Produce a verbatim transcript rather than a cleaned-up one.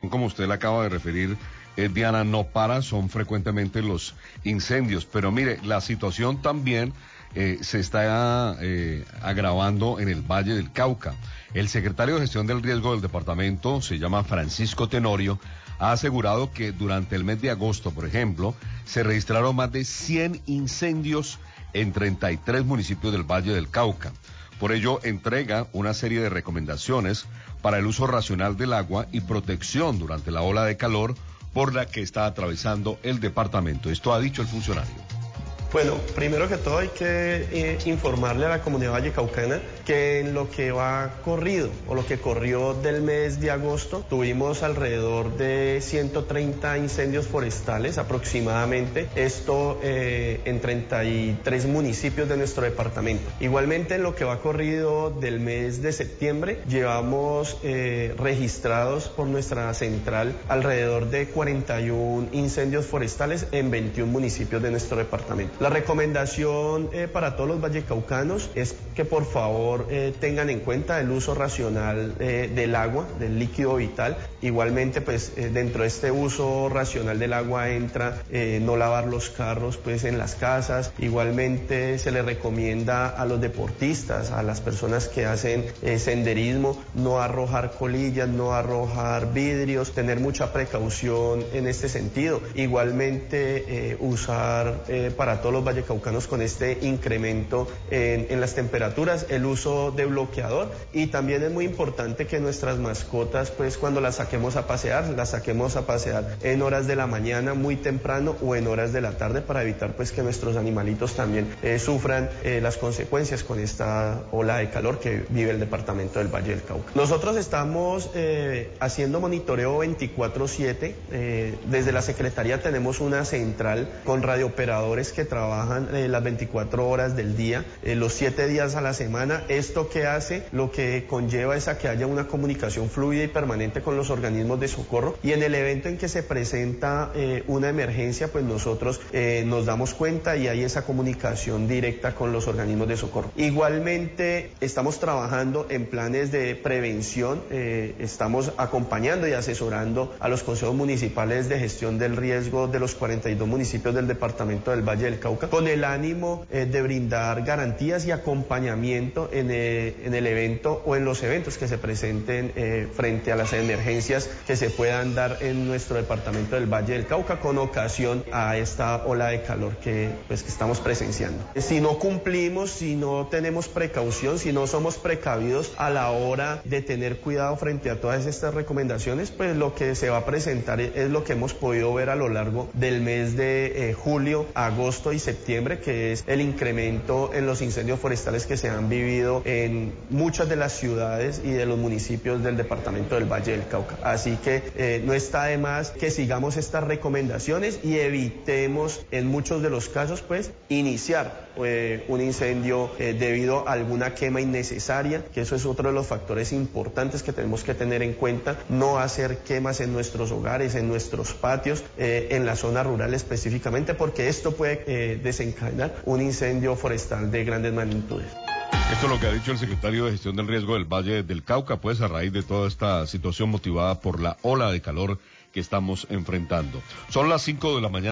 Como usted le acaba de referir, eh, Diana, no para, son frecuentemente los incendios. Pero mire, la situación también eh, se está eh, agravando en el Valle del Cauca. El secretario de Gestión del Riesgo del departamento, se llama Francisco Tenorio, ha asegurado que durante el mes de agosto, por ejemplo, se registraron más de cien incendios en treinta y tres municipios del Valle del Cauca. Por ello, entrega una serie de recomendaciones para el uso racional del agua y protección durante la ola de calor por la que está atravesando el departamento. Esto ha dicho el funcionario. Bueno, primero que todo hay que eh, informarle a la comunidad vallecaucana que en lo que va corrido o lo que corrió del mes de agosto tuvimos alrededor de ciento treinta incendios forestales aproximadamente, esto eh, en treinta y tres municipios de nuestro departamento. Igualmente en lo que va corrido del mes de septiembre llevamos eh, registrados por nuestra central alrededor de cuarenta y uno incendios forestales en veintiún municipios de nuestro departamento. La recomendación eh, para todos los vallecaucanos es que por favor eh, tengan en cuenta el uso racional eh, del agua, del líquido vital. Igualmente, pues eh, dentro de este uso racional del agua entra eh, no lavar los carros pues en las casas. Igualmente se le recomienda a los deportistas, a las personas que hacen eh, senderismo, no arrojar colillas, no arrojar vidrios, tener mucha precaución en este sentido. Igualmente eh, usar eh, para todos los vallecaucanos con este incremento en, en las temperaturas, el uso de bloqueador, y también es muy importante que nuestras mascotas, pues cuando las saquemos a pasear, las saquemos a pasear en horas de la mañana muy temprano o en horas de la tarde para evitar pues que nuestros animalitos también eh, sufran eh, las consecuencias con esta ola de calor que vive el departamento del Valle del Cauca. Nosotros estamos eh, haciendo monitoreo veinticuatro siete, eh, desde la Secretaría tenemos una central con radiooperadores que trabajan eh, las veinticuatro horas del día, eh, los siete días a la semana. Esto que hace, lo que conlleva es a que haya una comunicación fluida y permanente con los organismos de socorro, y en el evento en que se presenta eh, una emergencia, pues nosotros eh, nos damos cuenta y hay esa comunicación directa con los organismos de socorro. Igualmente estamos trabajando en planes de prevención, eh, estamos acompañando y asesorando a los consejos municipales de gestión del riesgo de los cuarenta y dos municipios del departamento del Valle del Cauca, con el ánimo eh, de brindar garantías y acompañamiento en el, en el evento o en los eventos que se presenten eh, frente a las emergencias que se puedan dar en nuestro departamento del Valle del Cauca con ocasión a esta ola de calor que, pues, que estamos presenciando. Si no cumplimos, si no tenemos precaución, si no somos precavidos a la hora de tener cuidado frente a todas estas recomendaciones, pues lo que se va a presentar es lo que hemos podido ver a lo largo del mes de eh, julio, agosto y septiembre, que es el incremento en los incendios forestales que se han vivido en muchas de las ciudades y de los municipios del departamento del Valle del Cauca. Así que eh, no está de más que sigamos estas recomendaciones y evitemos en muchos de los casos pues iniciar eh, un incendio eh, debido a alguna quema innecesaria, que eso es otro de los factores importantes que tenemos que tener en cuenta, no hacer quemas en nuestros hogares, en nuestros patios, eh, en la zona rural específicamente, porque esto puede eh, desencadenar un incendio forestal de grandes magnitudes. Esto es lo que ha dicho el secretario de Gestión del Riesgo del Valle del Cauca, pues a raíz de toda esta situación motivada por la ola de calor que estamos enfrentando. Son las cinco de la mañana.